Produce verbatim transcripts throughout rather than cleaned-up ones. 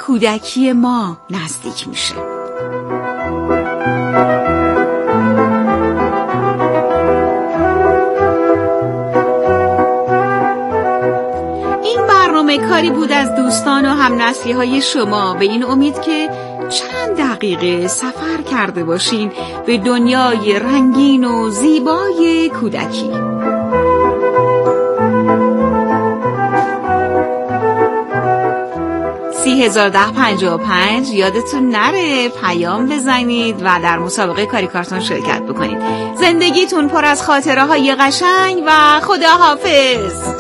کودکی ما نزدیک میشه. کاری بود از دوستان و همنسلی های شما به این امید که چند دقیقه سفر کرده باشین به دنیای رنگین و زیبای کودکی. سی هزار ده پنجاه و پنج یادتون نره پیام بزنید و در مسابقه کاری کارتون شرکت بکنید. زندگیتون پر از خاطره های قشنگ و خداحافظ.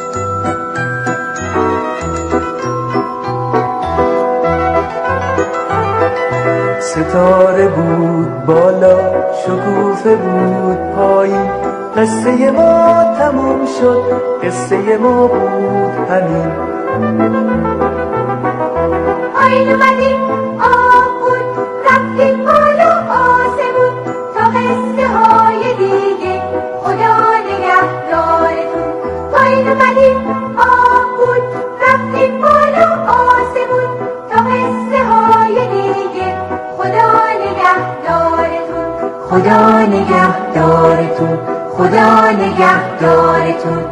ستاره بود بالا، شکوفه بود پایین، قصه ما تموم شد، قصه ما بود همین. آیین اومدیم آب بود، رفتیم بالا آسمون، تا قصه های دیگه خدا نگهدارتون. آیین اومدیم آب بود، رفتیم بالا آسمون، تا قصه های دیگه خدا نگهدارتون. خدا نگهدارتون. خدا نگهدارتون.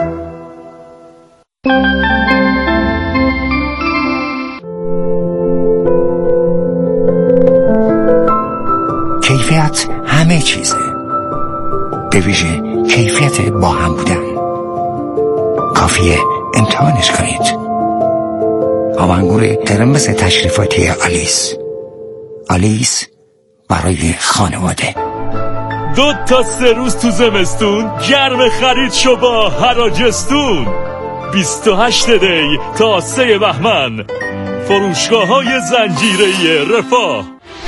کیفیت همه چیزه، به ویژه کیفیت با هم بودن. کافیه امتحانش کنید. آبانگور قرمز تشریفاتی آلیس. آلیس برای خانواده. دو تا سه روز تو زمستون گرم خرید شو با حراجستون. بیست و هشت دی تا سه بهمن، فروشگاه های زنجیره رفاه.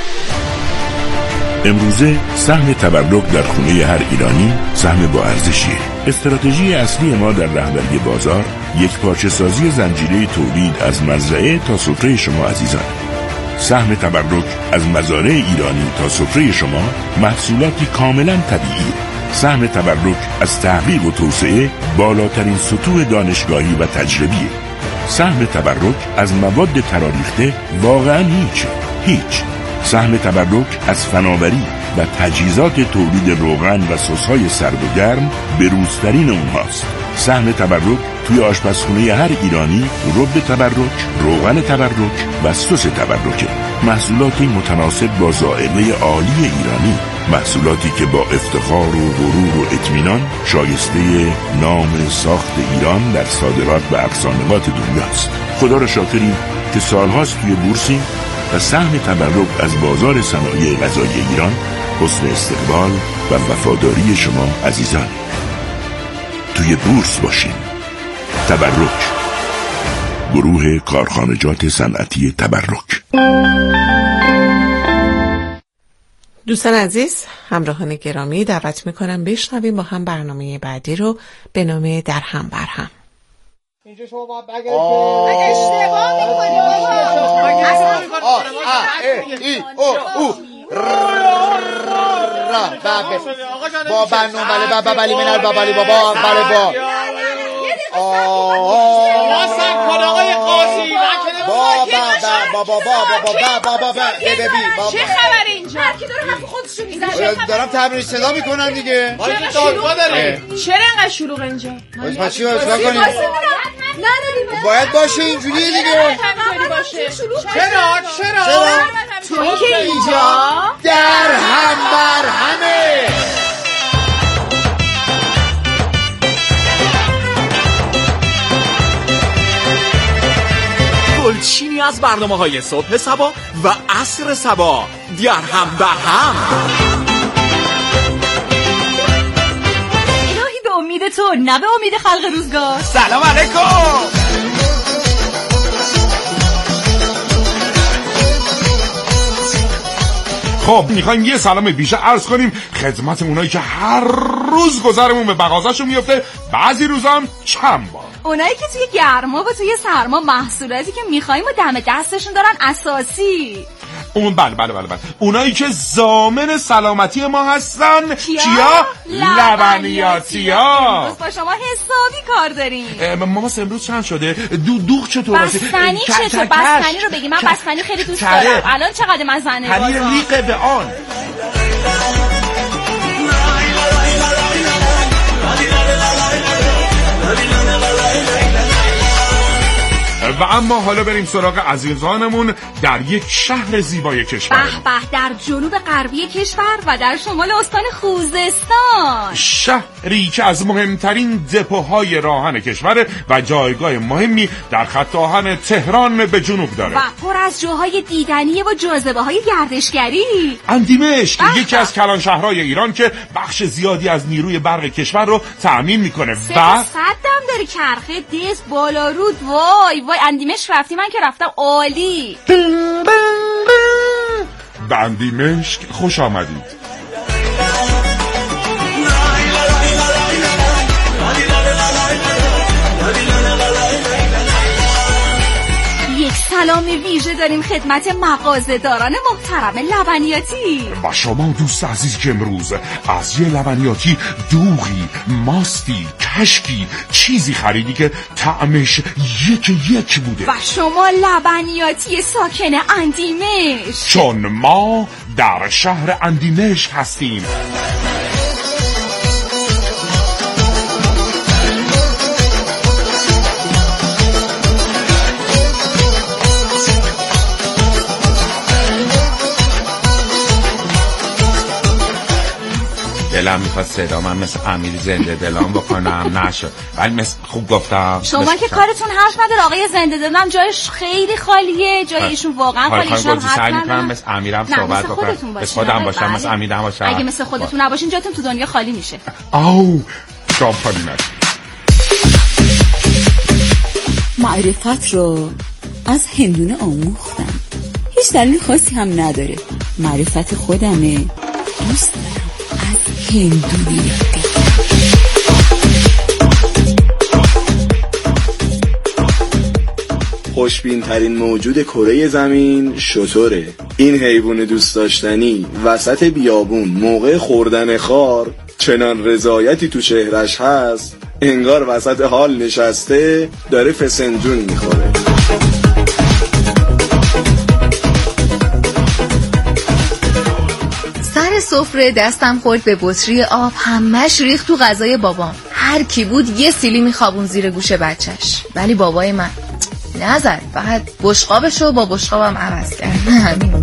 امروزه سهم تبرک در خونه هر ایرانی سهم با ارزشیه. استراتژی اصلی ما در رهبری بازار یک پارچه سازی زنجیره تولید از مزرعه تا سفره شما عزیزان. سهم تبرک از مزارع ایرانی تا سفره شما محصولاتی کاملا طبیعی. سهم تبرک از تحقیق و توسعه بالاترین سطوح دانشگاهی و تجربیه. سهم تبرک از مواد تراریخته واقعا هیچ هیچ. سهم تبرک از فناوری و تجهیزات تولید روغن و سس‌های سرد و گرم بروزترین اونهاست. سهم تبرک توی آشپزخونه هر ایرانی رب تبرک، روغن تبرک و سس تبرکه. محصولاتی متناسب با ذائقه عالی ایرانی، محصولاتی که با افتخار و غرور و اطمینان شایسته نام ساخت ایران در صادرات و اقصانقات دنیاست. خدا را شاکریم که سالهاست توی بورسیم و سهم تبرک از بازار صنایع غذایی ایران حسن استقبال و وفاداری شما عزیزان. توی بورس باشین. تبرک، گروه کارخانجات صنعتی تبرک. دوستان عزیز، همراهان گرامی، دعوت میکنم بشنویم با هم برنامه بعدی رو به نام در هم بر هم. اینجا شما باید بگید که اشتباه میکنی با بنو بله بابا بلی منال بابالی بابا بله با آه کن آقای قاسی بابا بابا بابا بابا بابا چه خبر اینجا؟ هر کی داره حرف خودشو میزنه. دارم تمرین صدا میکنم دیگه. چرا شلوغ داره؟ چرا انقدر شلوغ اینجا؟ ما چی واسه کنیم؟ باید باشه اینجوری دیگه. چرا؟ چرا؟ تو اینکه اینجا در هم بر همه. گلچینی از برنامه‌های صبح صبا و عصر صبا در هم بر هم. الهی به امید تو، نه به امید خلق روزگار. سلام علیکم. خب میخوایم یه سلام ویژه عرض کنیم خدمت اونایی که هر روز گذرمون به مغازه‌شون میفته، بعضی روزا هم چند بار. اونایی که توی گرما و توی سرما محصولاتی که میخوایم و دم دستشون دارن اساسی. اون بله بله بله بله اونایی که ضامن سلامتی ما هستن. کیا؟ چیا؟ لبنیاتی ها. امروز با شما حسابی کار داریم. ماما امروز چند شده؟ دو دوغ چطور؟ بستنی چطور؟ بستنی رو بگی، من بستنی خیلی دوست دارم. الان چقدر مزنه بازار؟ پنیر لیق به آن. و اما حالا بریم سراغ عزیزانمون در یک شهر زیبای کشور. به به، در جنوب غربی کشور و در شمال استان خوزستان، شهری که از مهمترین دپوهای راهن کشور و جایگاه مهمی در خط آهن تهران به جنوب داره و پر از جاهای دیدنی و جاذبه های گردشگری. اندیمشک یکی از کلان شهرهای ایران که بخش زیادی از نیروی برق کشور رو تأمین میکنه و صدم داره چرخه دست بالا رود. وای وای اندیمشک رفتی؟ من که رفتم عالی. به اندیمشک خوش آمدید. یک سلام ویژه داریم خدمت مغازه‌داران محترم لبنیاتی. و شما دوست عزیز که امروز از یه لبنیاتی دوغی، ماستی، کشکی چیزی خریدی که طعمش یک یک بوده و شما لبنیاتی ساکن اندیمشک، چون ما در شهر اندیمشک هستیم. دلم میخواد صدا من مثل امیر زنده دلان بکنم، نشد، ولی مثل خوب گفتم. شما که کارتون حرف نداره آقای زنده دلان، جایش خیلی خالیه، جای ایشون واقعا خالیه. ایشون حرف نداره. مثل امیرم صحبت بکنم، مثل خودم باشم، مثل امیرم باشم. اگه مثل خودتون نباشین جاتون تو دنیا خالی میشه. آو شام خالی نشه. معرفت رو از هندونه آموختم، هیچ دلیل خاصی هم نداره، معرفت خودمه، دوست دارم از هندونه یاد. خوشبین ترین موجود کره زمین شتره. این حیوان دوست داشتنی وسط بیابون موقع خوردن خار چنان رضایتی تو چهرش هست انگار وسط حال نشسته داره فسنجون میخوره. سر سفره دستم خورد به بطری آب، همش ریخت تو غذای بابام. هر کی بود یه سیلی میخوابون زیر گوش بچهش، ولی بابای من نزد، فقط بشقابشو با بشقابم عوض کرد. همین.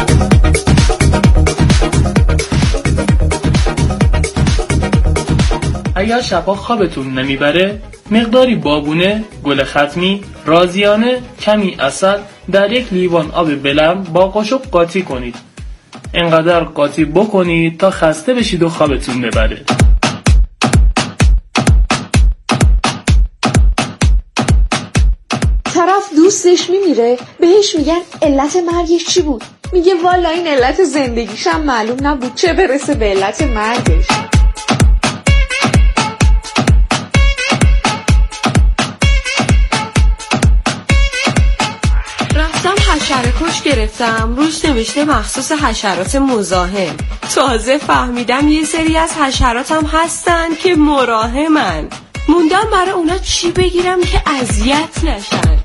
اگر شبا خوابتون نمیبره، مقداری بابونه، گل ختمی، رازیانه، کمی عسل در یک لیوان آب بلند با قاشق قاطی کنید. اینقدر قاطی بکنید تا خسته بشید و خوابتون ببره. طرف دوستش میمیره، بهش میگن علت مرگش چی بود؟ میگه والا این علت زندگیشم معلوم نبود، چه برسه به علت مرگش. حشره کش گرفتم، روش نوشته مخصوص حشرات مزاحم. تازه فهمیدم یه سری از حشراتم هستن که مراهمن. موندم برای اونا چی بگیرم که اذیت نشن.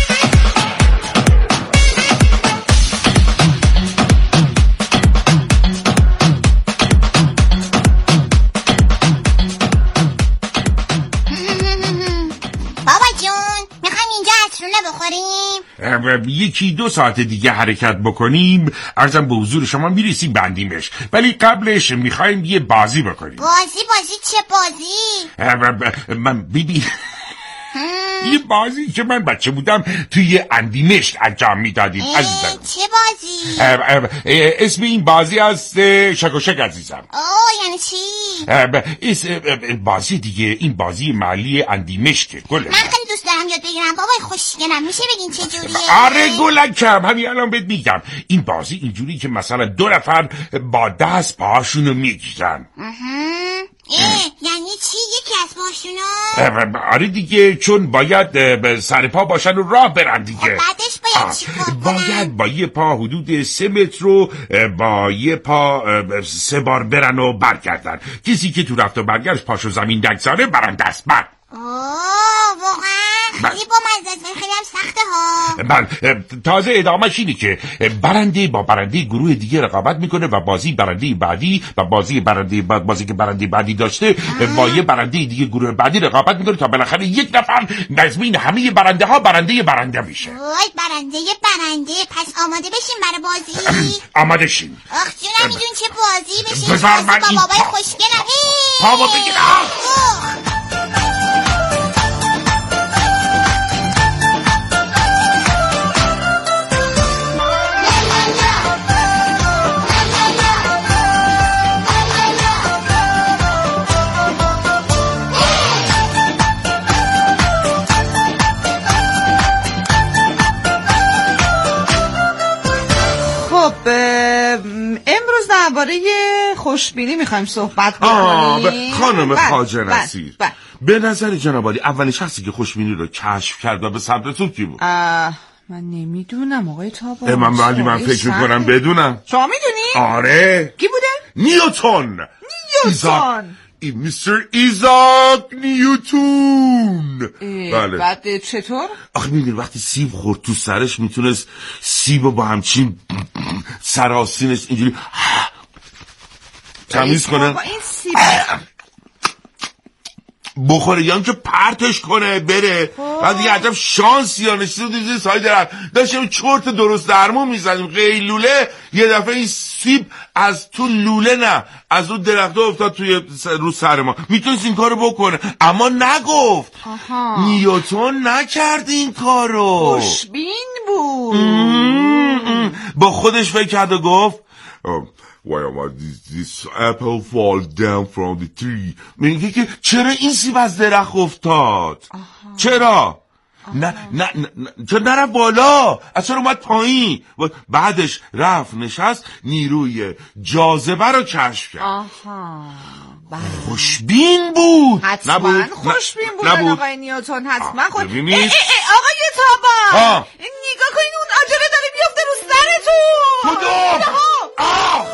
یکی دو ساعت دیگه حرکت بکنیم عرضم به حضور شما میرسیم بندیمش، ولی قبلش میخوایم یه بازی بکنیم. بازی بازی چه بازی؟ من ببین یه بازی که من بچه بودم توی اندیمشک انجام میدادیم عزیزم. چه بازی؟ اسم این بازی است شک و شک عزیزم. اوه یعنی چی؟ اسم بازی دیگه، این بازی محلی اندیمشکه گله. من خیلی دوست دارم یاد بگیرم بابای خوشگلم، میشه بگین چه جوریه؟ آره گلکم، همین الان بهت میگم. این بازی اینجوری که مثلا دو نفر با دست پاهاشونو میگیرن، یعنی چی یکی از باشونا؟ آره دیگه، چون باید سر پا باشن و راه برن دیگه. بعدش باید چی کار کنن؟ باید با یه پا حدود سه متر رو با یه پا سه بار برن و برگردن. کسی که تو رفت و برگشت پاشو زمین نگذاره برنده است. من اوه واقعا خیلی با مزد، خیلی هم سخته ها. بله، تازه ادامهش اینه که برنده با برنده گروه دیگه رقابت میکنه و بازی برنده بعدی و بازی برنده بعد بازی که برنده بعدی داشته با یه برنده دیگه گروه بعدی رقابت میکنه تا بالاخره یک نفر نظمین همه برنده ها برنده برنده میشه. وای برنده برنده، پس آماده بشین برای بازی. آماده شین. آخ جونم میدون چه بازی بشین. بذار من با این بابای خوشگلم پامو بگیرم. امروز درباره خوشبینی میخوایم صحبت بکنیم. خانم خواجه نصیر، به نظر جناب عالی اولین شخصی که خوشبینی رو کشف کرد و به صدرتون کی بود؟ من نمیدونم آقای تابا. من ولی من فکر میکنم بدونم. شما میدونی؟ آره. کی بوده؟ نیوتن. نیوتن ای میستر ایزاک نیوتن. بله. بعد چطور؟ آخه میدونی وقتی سیب خورد تو سرش میتونست سیب با همچین سراسینش اینجوری تمیز کنه این سیب بخوره یا که پرتش کنه بره. بعد دیگه عجب شانسی ها نشیده دیگه سای درم داشتیم چرت درست درمون میزنیم قیلوله، یه دفعه این سیب از تو لوله نه از اون درخته افتاد توی رو سر ما. میتونست این کارو بکنه اما نگفت. آها. نیوتن نکرد این کارو. خوشبین بود. با خودش فکر کرد و گفت Why am this, this apple fall down from the tree. میگه که چرا این سیب از درخت افتاد؟ آها. چرا؟ نه نه نه چرا نرفت بالا؟ از چرا اومد پایین؟ بعدش رفت نشست میروی جاذبه رو کشف کرد. آها. خوشبین بود. حتما نبود. خوشبین بود نبود. آقای نیوتن حتما خود. ببینید آقای تابا نگاه کنین اون عجله داره بیفته رو سرتون. کدوم؟ آه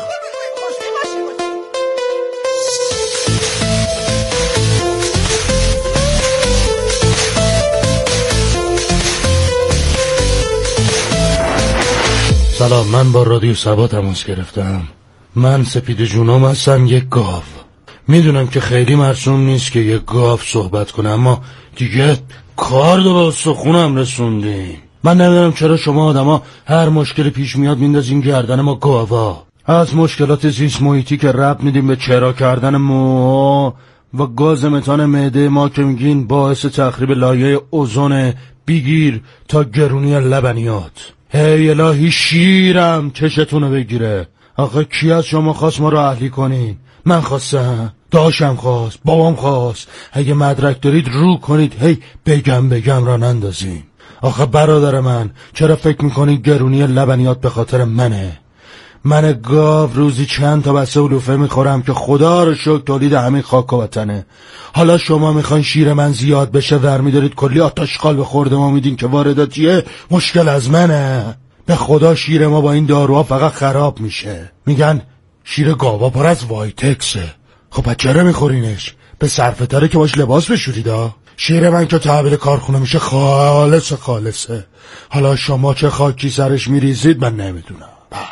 سلام، من با رادیو سبا تماس گرفتم. من سپید جونم هستم، یک گاو. میدونم که خیلی مرسوم نیست که یک گاو صحبت کنه، اما دیگه کار رو به استخونم رسوندیم. من نمیدونم چرا شما آدما هر مشکل پیش میاد میندازین گردن ما گاوا. از مشکلات زیست محیطی که ربط میدیم به چرا کردن مو و گاز متان معده ما که میگین باعث تخریب لایه اوزون بگیر تا گرونی لبنیات. هی الهی شیرم چشتونو بگیره. آخه کی از شما خواست ما رو اهلی کنین؟ من خواستم، داشم خواست، بابام خواست. اگه مدرک دارید رو کنید هی بگم بگم را نندازین. آخه برادر من چرا فکر میکنید گرونی لبنیات به خاطر منه؟ من گاو روزی چند تا بسته علوفه میخورم که خدا رو شکر تولید همین خاک و وطنه. حالا شما میخواین شیر من زیاد بشه ور میدارید کلی آتشقال به خورده ما میدین که وارداتیه. مشکل از منه. به خدا شیر ما با این داروها فقط خراب میشه. میگن شیر گاوا پر از وایتکسه. خب پس چرا میخورینش؟ به صرفه تره که باش لباس بشوریدا. شیر من که تحویل کارخونه میشه خالص خالصه. حالا شما چه خاکی سرش میریزید من نمیدونم.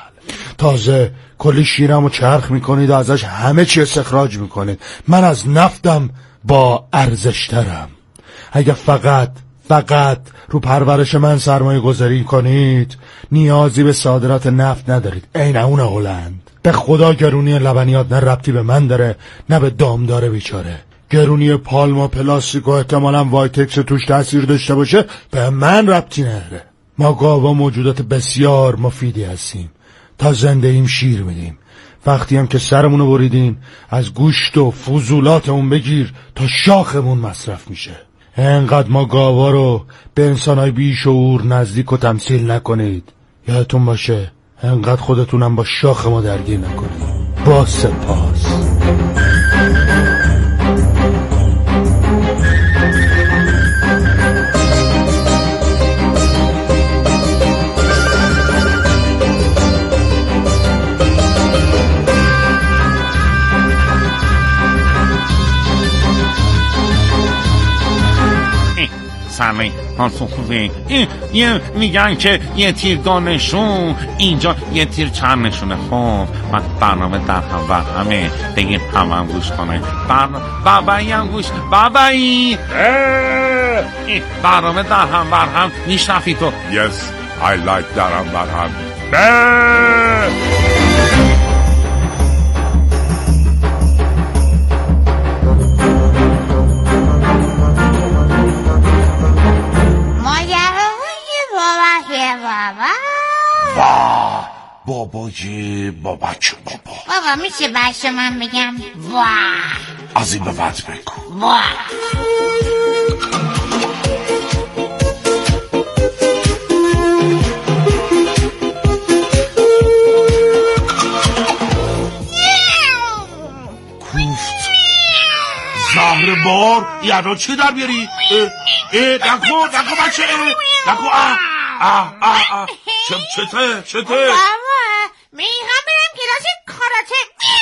تازه کلی شیرم رو چرخ میکنید و ازش همه چی استخراج میکنید. من از نفتم با ارزشترم. اگه فقط فقط رو پرورش من سرمایه گذاری کنید نیازی به صادرات نفت ندارید. عین اون هلند. به خدا گرونی لبنیات نه ربطی به من داره نه به دامدار بیچاره. گرونی پالما پلاستیک و احتمالاً وایتکس توش تاثیر داشته باشه به من ربطی نداره. ما گاوا موجودات بسیار مفیدی هستیم. تا زنده ایم شیر میدیم. وقتی هم که سرمونو بریدیم از گوشت و فضولات اون بگیر تا شاخمون مصرف میشه. انقدر ما گاوا رو به انسانای بیشعور نزدیک و تمثیل نکنید. یادتون باشه انقدر خودتونم با شاخ ما درگیر نکنید. با سپاس. بله حالتون خوبه؟ یه میگن که یه تیر دو نشون، اینجا یه تیر چند نشونه. خب من برنامه در هم بر همه بگیم هم هم گوش کنه. برنامه بابایی هم گوش بابایی برنامه در هم بر هم میشنفی تو. Yes, I like در هم بر هم. بابا بابای بابچه بابا بابا میشه بچه من بگم واه از این به بعد بگو واه. کوفت زهر بار یعنی چی در بیاری؟ اه اه نکو نکو بچه نکو اه اه اه اه چته چته بابا میخوام برم کلاس کاراته.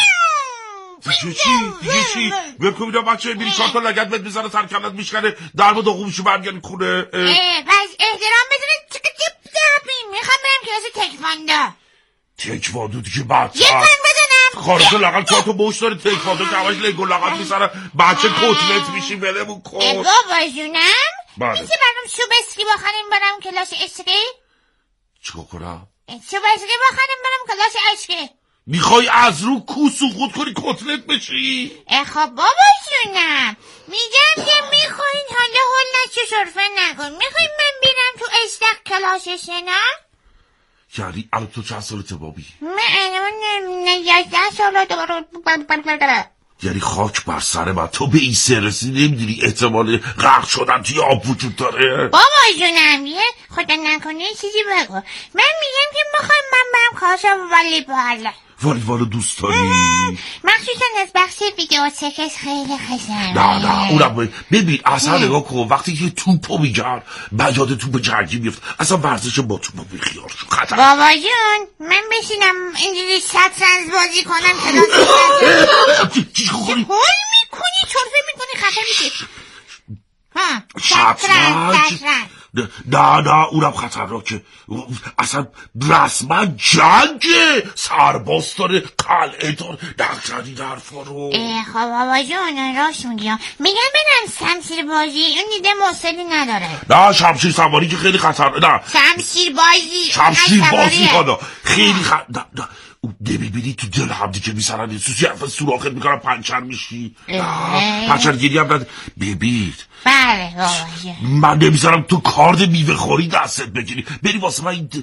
دیگه چی؟ دیگه چی؟ بکن بیدم بچه میری چهار تا لگت بهت میزنه سرکلت میشکنه در با داغومشو برگردی خونه. بس احترام بزنه چکه تیپ تراپی. میخوام برم کلاس تکواندو. تکواندو دیگه بچه یه کنگ بزنم کارتو لگل چهار تا بوش داره تکواندو که همش لگو لگت میسنه بچه کتلت میشی بلمون کن. بابا جونم بله میشه برام شوب اسکی بخوریم برم کلاس اسکی؟ چیکار کنم؟ شوب اسکی بخوریم برم کلاس اسکی. میخوای از رو کو سقوط کنی کتلت بشی؟ خب بابا جونم میگم که میخواین حالا حال نچه شرفه نکن. میخواین من بیرم تو استق کلاس شنا؟ یعنی الان تو چند سالته بابی؟ من الان یازده ساله دارم. یعنی خاک بر سر من تو به این سه رسی نمیدونی احتمال غرق شدن توی آب وجود داره؟ بابا جونم یه خدا نکنه یه چیزی بگو. من میگم که میخوایم من برم کلاس والیبال. والیبال دوست داری؟ مخصوصا از بخش ویدیو چکش خیلی خشنه. نه نه اونم ببین اصلا نگاه کن وقتی که توپو میگرد بعد یاد توپ جنگی میفت اصلا ورزش با توپو بیخیال شو خطر. بابا جون من بشینم اینجوری شطرنج بازی کنم کلاس چی کنی؟ هول میکنی چرفه میکنی خطر میشه. ها شطرنج شطرنج نه نه اونم خطرناکه اصلا رسما جنگه سرباز داره قلعه داره نقشنی در فارو. خب بابا جون راست میگی. میگم برم شمشیر بازی اون دیده موصلی نداره. نه شمشیر سواری که خیلی خطر نه شمشیر بازی شمشیر بازی خدا خیلی خطر نه نه نمیبینی تو دل همدی که میسرن این سوسی حرف سوراخت میکنن پنچر میشی پنچر گیری هم ند ببین. بله بابا من نمیذارم تو کارد میوه خوری دستت بگیری بری واسه من این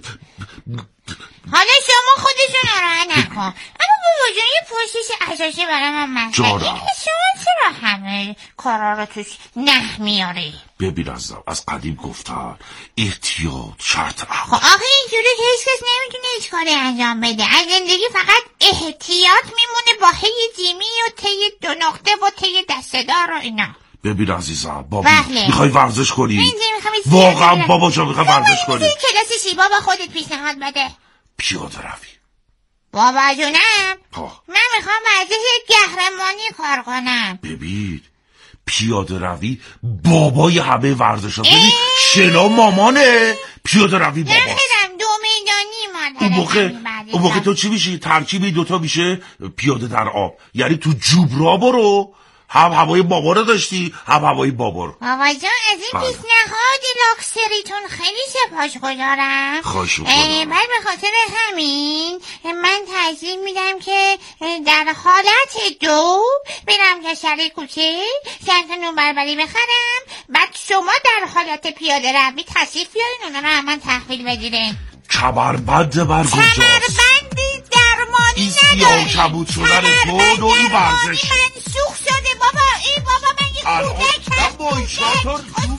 حالا شما خودشون ناراحت نکن. اما بابا جون یه پرسش اساسی برای من مطرحه. شما چرا همه کارا رو توش نه میاری؟ ببین عزیزم از قدیم گفتن احتیاط شرط عقل. خب آخه اینجوری که هیچ کس نمیتونه هیچ کاری انجام بده. از زندگی فقط احتیاط میمونه با هی جیمی و تی دو نقطه و تی دسته‌دار و اینا. ببین عزیزم بابی میخوای ورزش کنی؟ واقعا بابا جان میخوای ورزش کنی؟ کلاس شیبا با خودت پیشنهاد بده. پیاده روی. بابا جونم من میخوام ورزش قهرمانی کار کنم. ببین پیاده روی بابای همه ورزش ها. ببین شنا مامانه پیاده روی بابا. نمیدم دو میدانی مادره. اون موقع اون موقع تو چی میشی؟ ترکیبی دوتا میشه پیاده در آب. یعنی تو جوبرا برو هم هوای بابا رو داشتی هم هوای بابا رو. بابا جان از این پیشنهاد لاکسریتون خیلی سپاسگزارم. خواهش می‌کنم. بعد به خاطر همین من ترجیح میدم که در حالت دو برم کشری کوچه چند تا نون بربری بخرم بعد شما در حالت پیاده روی تشریف بیارین اونا رو هم من تحویل بگیرین. کمربند برگزار. کمربند درمانی نداری. این کبود شدن تو نوعی ورزش. منسوخ شده بابا. ای بابا من یه کودکم. با این شاتر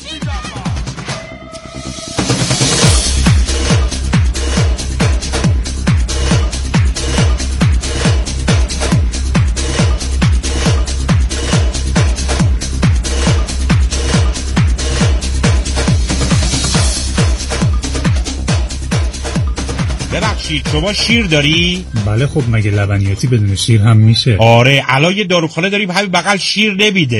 ببخشید شما شیر داری؟ بله خب مگه لبنیاتی بدون شیر هم میشه؟ آره الان یه داروخانه داریم همین بغل شیر نمیده.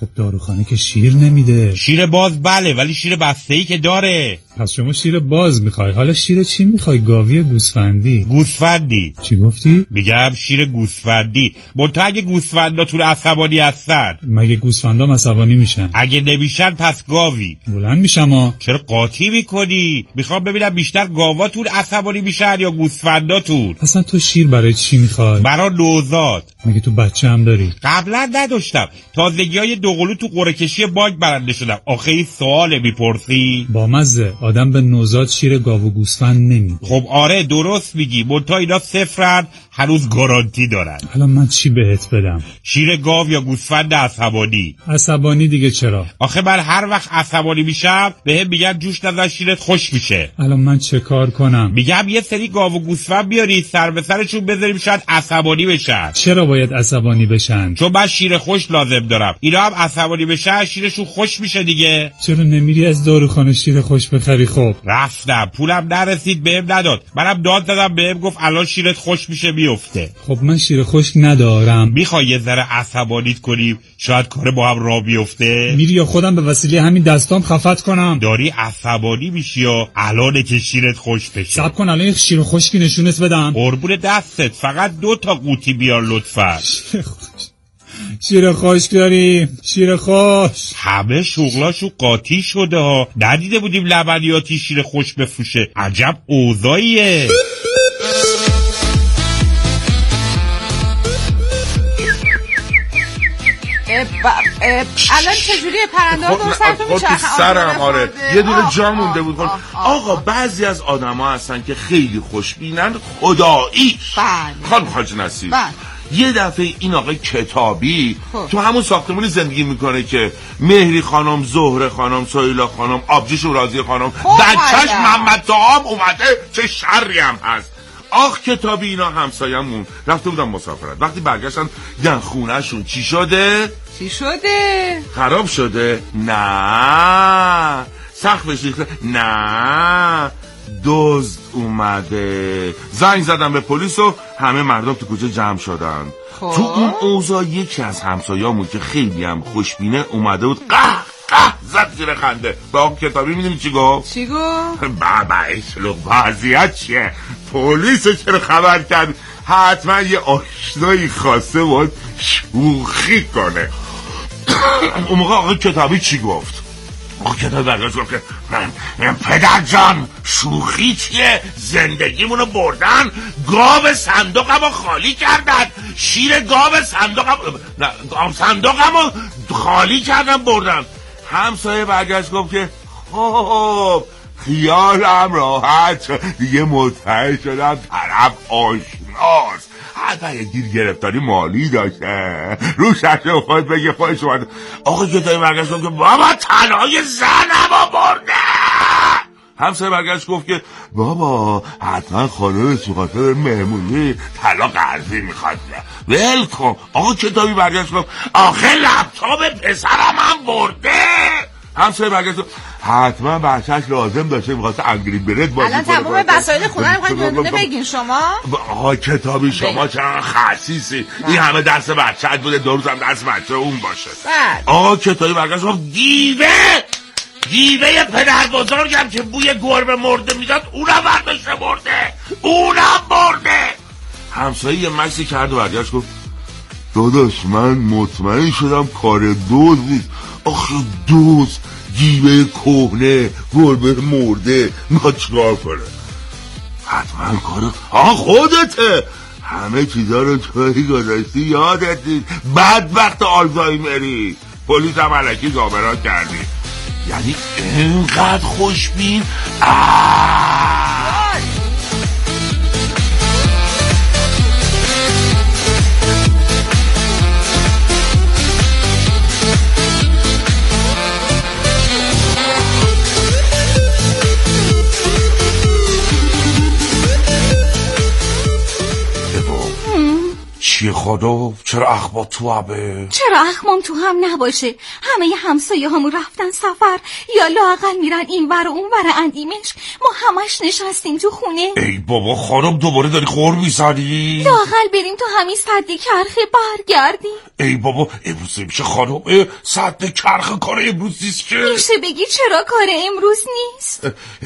خب داروخانه که شیر نمیده. شیر باز بله، ولی شیر بسته‌ای که داره. پس شما شیر باز میخوای. حالا شیر چی میخوای؟ گاوی یا گوسفندی؟ گوسفندی. چی گفتی؟ میگم شیر گوسفندی. منتها اگه گوسفندا تو عصبانی هستن. مگه گوسفندا عصبانی میشن؟ اگه نمیشن پس گاوی. بلند میشم ها. چرا قاطی میکنی؟ میخوام ببینم بیشتر گاواتون عصبانی میشن یا گوسفنداتون. اصلا تو شیر برای چی میخوای؟ برای نوزاد. مگه تو بچه هم داری؟ قبلا نداشتم. تازگیای دوقلو تو قرعه کشی بانک برنده شدم. آخه این سوال میپرسی؟ با مزه. آدم به نوزاد شیر گاو و گوسفند نمیده. خب آره درست میگی. منتها اینا صفرن، هنوز گارانتی دارن. حالا من چی بهت بدم؟ شیر گاو یا گوسفند عصبانی؟ عصبانی دیگه چرا؟ آخه من هر وقت عصبانی میشم بهم میگن جوش نزن شیرت خوش میشه. الان من چه کار کنم؟ میگم یه سری گاو و گوسفند بیاری سر به سرشون بذاریم شاید عصبانی بشن. چرا باید عصبانی بشن؟ چون من شیر خوش لازم دارم. اینا هم عصبانی بشن شیرشون خوش میشه دیگه. چرا نمیری از داروخانه شیر خوش بخری؟ خب رفتم پولم نرسید بهم نداد. منم داد دادم بهم گفت الان شیرت خوش میشه میفته. خب من شیر خشک ندارم. میخوای یه ذره عصبانیت کنیم شاید کار با هم راه بیفته؟ میری یا خودم به وسیله همین دستام خفت کنم؟ داری عصبانی میشی یا الان که شیرت خوش بشه؟ صبر کن الان یه شیر خشکی نشونت بدم. قربون دستت فقط دو تا قوطی بیار لطفا. شیر خشک داریم. شیر خشک. همه شغلاشو قاطی شده ها. ندیده بودیم لبنیاتی شیر خشک بفروشه. عجب اوضاعیه. الان چجوریه پرنده ها دور سرتون میچرخن؟ سرم آره یه دونه جا مونده بود. آقا بعضی از آدم ها هستن که خیلی خوشبینن خدایی. خانم حاج نصیر یه دفعه این آقای کتابی خوب. تو همون ساختمونی زندگی میکنه که مهری خانم، زهره خانم، سهیلا خانم، آبجیش و راضی خانم، بچهش محمد طعام اومده. چه شری هم هست. آخ کتابی اینا همسایمون رفته بودن مسافرت. وقتی برگشتن دیدن خونهشون چی شده؟ چی شده؟ خراب شده؟ نه سقفش ریخته؟ نه دزد اومده. زنگ زدن به پلیس و همه مردم تو کوچه جمع شدن. خوب. تو اون اوضاع یکی از همسایه‌مون که خیلی هم خوشبینه اومده بود قه قه زد زیر خنده. با اون کتابی میدونی چی گفت؟ چی گفت؟ بابا اشلوق وضعیت چیه؟ پلیس چرا خبر کرد؟ حتما یه آشنایی خواسته باید شوخی کنه. اون موقع آقای کتابی چی گفت؟ آقا کتابی برگشت گفت که من پدر جان شوخی چیه؟ زندگیمونو بردن. گاو صندوقمو خالی کردن. شیر گاو صندوقم نه صندوقمو خالی کردن بردن. همسایه برگشت گفت که خب خیالم راحت دیگه مطمئن شدم طرف آشناست. حتی یه گیر گرفتاری مالی داشته رو ششه خواهد بگه خواهش اومده. آقا کتابی برگشت گفت که بابا طلای زنمو برده. همسایه برگشت گفت که بابا حتما خانه تو خاطر مهمونی طلا قرضی میخواد. ول کن. آقا کتابی برگشت گفت آخه لپتاپ پسرم هم برده. همسایه برگشت گفت حتما بچهش لازم داشته میخواسته انگری برد بازی کنه. الان تمام وسایل خونه رو میخواید دونه بگین شما؟ آقا کتابی شما چرا خسیسی؟ این همه درس بچه‌ت بوده دو روز هم درس بچه اون باشه. آقا کتابی برگشت گفت دیوه دیوه پدر بزرگم که بوی گربه مرده میداد اونم برداشته برده. اونم برده. همسایه یه مکسی کرد و برگشت گفت داداش من مطمئن شدم کار دوز نیست. آخه دوز دیوه کهنه گربه مرده میخواد چیکار کنه؟ حتما کار آه خودته. همه چیزا رو توی گذاشتی یادت نیست. بدبخت آلزایمری. پلیس هم علکی گابرات کردی. یعنی اینقدر خوشبین. چیه خانم؟ چرا اخما تو همه؟ چرا اخمام تو هم نباشه؟ همه ی همسایه همون رفتن سفر یا لااقل میرن این ور و اون ور اندیمشک، ما همش نشستیم تو خونه. ای بابا خانم دوباره داری خور میزنی؟ لااقل بریم تو همین سد کرخه برگردیم. ای بابا امروز نمیشه خانم، سد کرخه کار امروز نیست که. میشه بگی چرا کار امروز نیست؟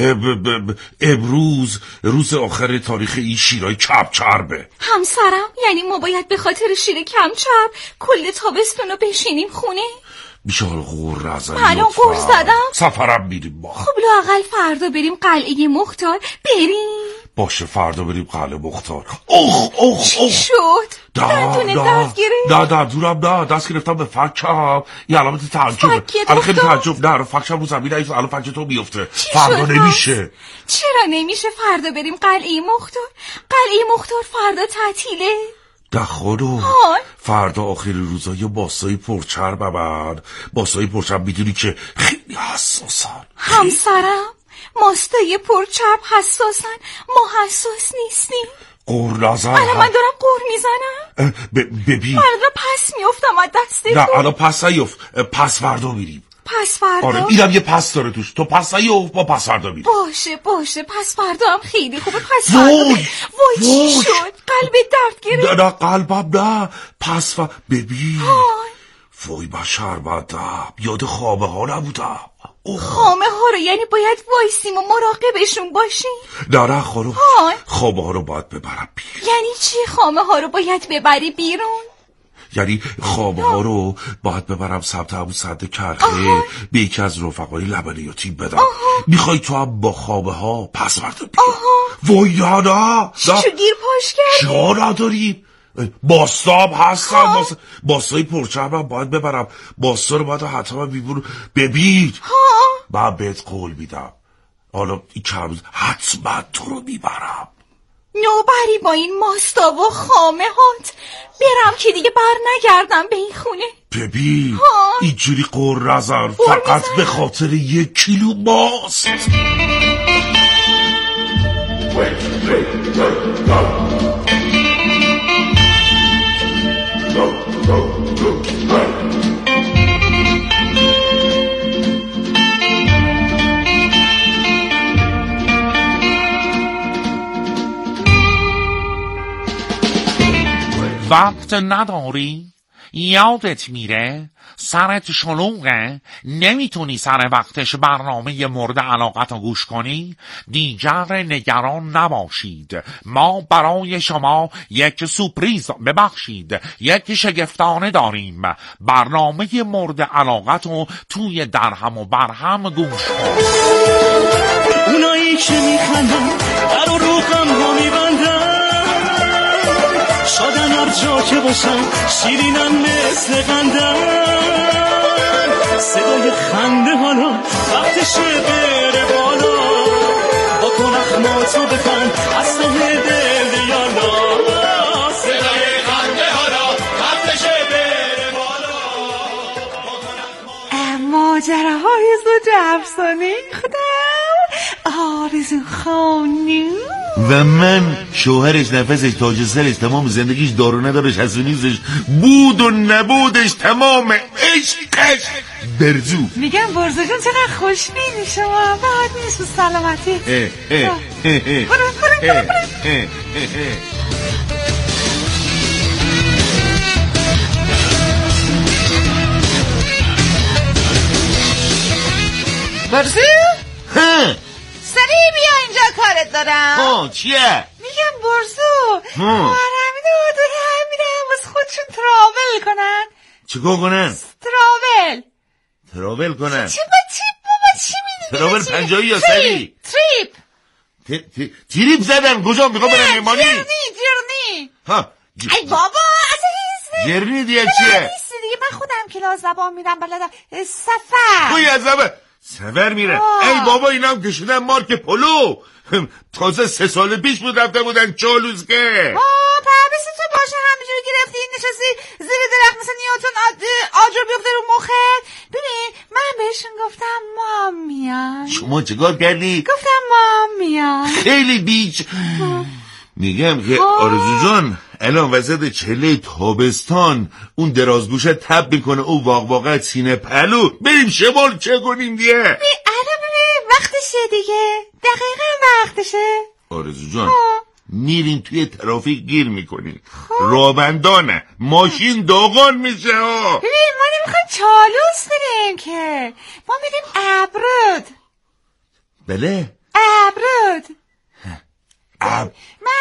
امروز روز آخر تاریخ این شیرای کم چربه. همسرم یعنی ما باید به خاطر شیر کم چرب کل تابستون رو بشینیم خونه؟ میشه حالا غور نزنی من الان غور زدم؟ سفرم میریم ما. خب لااقل فردا بریم قلعه مختار. بریم باشه فردا بریم قلعه مختار. اوه اوه چی شد؟ دندونه دست گرفت؟ نه دندونم نه دست گرفتم به فکم. یه علامت تعجبه. الان خیلی تعجب. نه فکشم رو زمین نیست، الان فکش تو میفته. فردا نمیشه. چرا نمیشه فردا بریم قلعه مختار؟ قلعه مختار فردا تعطیله. ده خانم فردا آخر روزای باسای پرچرب من باسای پرچرب میدونی که خیلی حساسن. همسرم ماستای پرچرب حساسن، ما حساس نیستیم. قور نزن. الان من دارم قور میزنم. ببین من دارم پس میافتم از دست نه الان پس نیفت، پس فردا میریم. پس فردا؟ آره اینم یه پس داره توش. تو پس نیفت با پس فردا میریم. باشه باشه پس فردا هم خیلی خوبه. پس فردا وای وای چی شد؟ قلبت درد گرفت؟ نه نه قلبم نه. پس فردا ببین وای من شرمندم، یاد خامه ها نبودم. خامه ها رو یعنی باید وایسیم و مراقبشون باشیم؟ نه نه خانم خامه ها رو باید ببرم بیرون. یعنی چی خامه ها رو باید ببری بیرون؟ یعنی خامه ها رو باید ببرم سمت همون سد کرخه به یکی از رفقای لبنیاتی بدم. میخوای تو هم با خامه ها پس فردا بیرون؟ وای نه نه چی شو گیر پاش کردی؟ جا نداریم. باستاب هستن باست... باستای پرچرب هم باید ببرم. باستا رو باید حتما بیبون. ببین من بهت قول میدم حالا این چند روز حتما تو رو میبرم. نوبری با این ماستا و خامه هات برم که دیگه بر نگردم به این خونه. ببین اینجوری قور نزن، فقط به خاطر یک کیلو ماست. وقت نداری؟ یادت میره؟ سرت شلوغه؟ نمیتونی سر وقتش برنامه مورد علاقت رو گوش کنی؟ دیگر نگران نباشید، ما برای شما یک سورپریز ببخشید یک شگفتانه داریم. برنامه مورد علاقت رو توی درهم و برهم گوش کن. اونایی که میخندن در و روغم ها میبندن، شادن هر جا که باشن، شیرینن مثل قندن. صدای خنده حالا وقتشه بره بالا، با کن اخماتو بخند از ته دل یالا. صدای خنده حالا وقتشه بره بالا. ماجراهای زوج افسانه خودم آرزو خانم و من شوهرش، نفسش، تاج سرش، تمام زندگیش، دار و ندارش، هست و نیستش، بود و نبودش، تمام عشقش برزو. میگم برزو جون چقدر خوشبینی شما. بعد نیست و سلامتی. اه اه اه اه برزو سریع بیا اینجا کارت دارم. آه چیه؟ میگم برزو محرمی دارم میرم واسه خودشون تراول کنن. چیکار کنن؟ تراول تراول کنن. چی با چی بابا چی میدونی؟ تراول پنجایی یا سری؟ تریپ تریپ زدن کجا؟ میخوام برن ایمانی؟ جرنی جرنی ها ای بابا اصلا جرنی دیگه چیه؟ دیگه من خودم کلاس زبان میرم بلدم. سفر توی از زبان سفر میره. ای بابا اینا هم کشیدن مارک پلو. تازه سه سال پیش بود رفته بودن چالوزگه. آه پربیس تو باشه همینجوری گرفتی نشستی زیر درخت مثل نیاتون آجر بیفته رو مخت. ببین من بهشون گفتم مام میان. شما چیکار کردی؟ گفتم مام میان. خیلی بیچ. میگم که آرزو جان الان وسط چله تابستان اون درازگوشه تب میکنه او واقواقع سینه پلو بریم شمال چه کنیم دیگه؟ الان ببین وقتشه دیگه، دقیقا وقتشه. آرزو جان میریم توی ترافیک گیر میکنیم، رابندانه ماشین داغان میشه ها. ببین ما نمیخوایم چالوس بریم که، ما میریم ابرود. بله ابرود اب